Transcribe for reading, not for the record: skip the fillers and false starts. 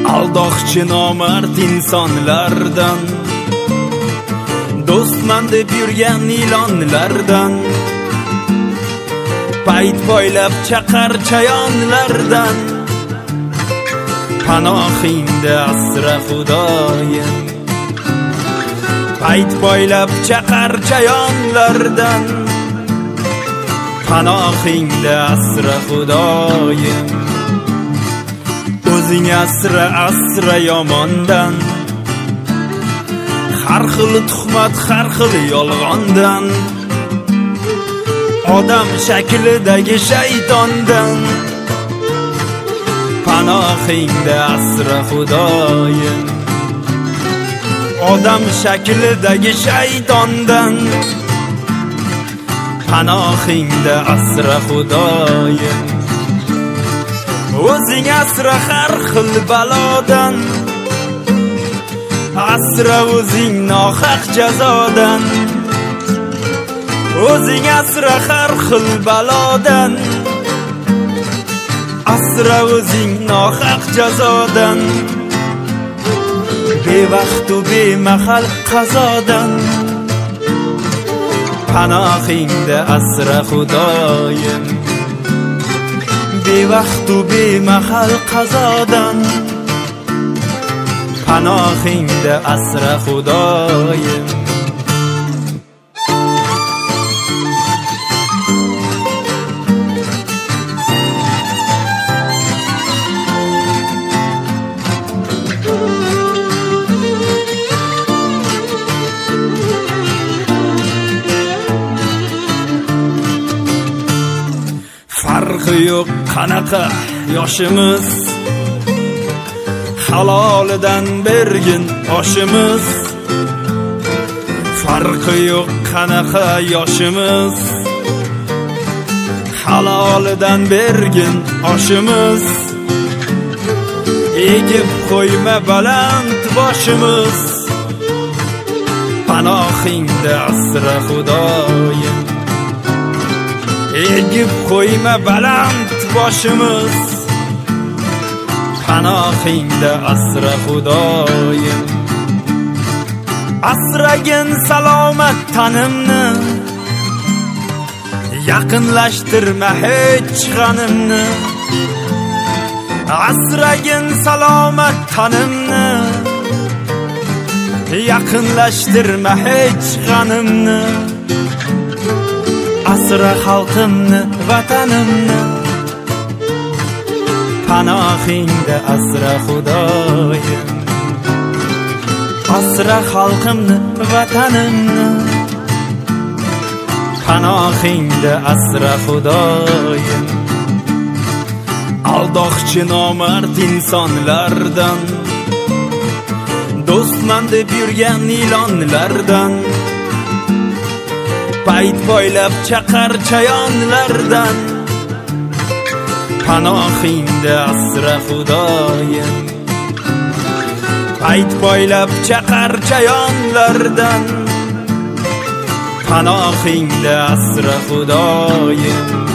aldoqchi nomard insonlardan, do'stman deb yurgan ilonlardan, payt poylab chaqar chayonlardan, panohingda asra Xudoyim. Payt poylab chaqar chayonlardan, panohingda asra Xudoyim. O'zing asra asra yomondan, har xil tuhmat, har xil yolg'ondan, odam shaklidagi shaytondan, panohingda asra Xudoyim. Odam shaklidagi shaytondan, panohingda asra Xudoyim. O'zing asra har xil balodan, asra o'zing nohaq jazodan. O'zing asra har xil balodan, asra o'zing nohaq jazodan. Bevaqt u bemahal qazodan, panohingda asra Xudoyim. Bevaqt u bemahal qazodan, panohingda asra Xudoyim. Farqi yo'q qanaqa yoshimiz, halolidan bergin oshimiz. Farqi yo'q qanaqa yoshimiz, halolidan bergin oshimiz. Egib qo'yma baland boshimiz, panohingda asra Xudoyim. Egib qo'yma baland boshimiz, panohingda asra Xudoyim. Asragin salomat tanimni, yaqinlashtirma hech g'animni. Asragin salomat tanimni, yaqinlashtirma hech g'animni. Asra xalqimni, vatanimni, panohingda asra Xudoyim. Asra xalqimni, vatanimni, panohingda asra Xudoyim. Aldoqchi nomard insonlardan, do'stman deb yurgan ilonlardan, payt poylab chaqar chayonlardan, panohingda asra Xudoyim. Payt poylab chaqar chayonlardan, panohingda asra Xudoyim.